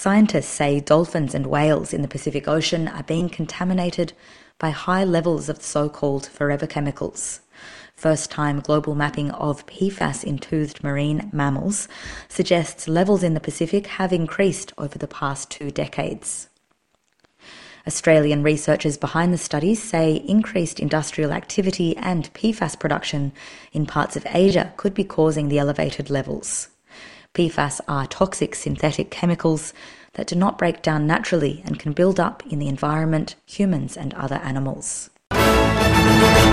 Scientists say dolphins and whales in the Pacific Ocean are being contaminated by high levels of so-called forever chemicals. First-time global mapping of PFAS in toothed marine mammals suggests levels in the Pacific have increased over the past 2 decades. Australian researchers behind the studies say increased industrial activity and PFAS production in parts of Asia could be causing the elevated levels. PFAS are toxic synthetic chemicals that do not break down naturally and can build up in the environment, humans and other animals.